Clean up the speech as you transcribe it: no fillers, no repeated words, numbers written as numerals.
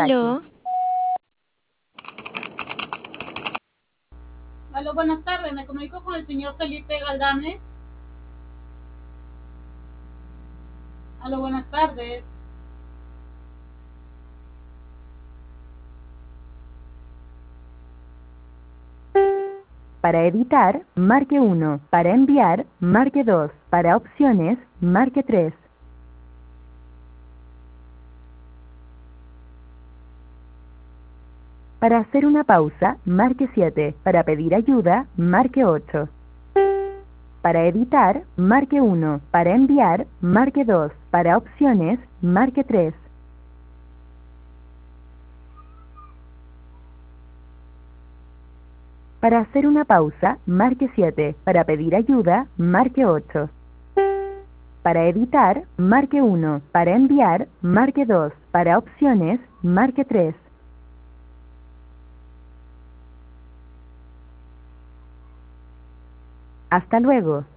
Aló, Aló, buenas tardes. Me comunico con el señor Felipe Galdames. Aló, buenas tardes. Para editar, marque 1. Para enviar, marque 2. Para opciones, marque 3. Para hacer una pausa, marque 7. Para pedir ayuda, marque 8. Para editar, marque 1. Para enviar, marque 2. Para opciones, marque 3. Para hacer una pausa, marque 7. Para pedir ayuda, marque 8. Para editar, marque 1. Para enviar, marque 2. Para opciones, marque 3. Hasta luego.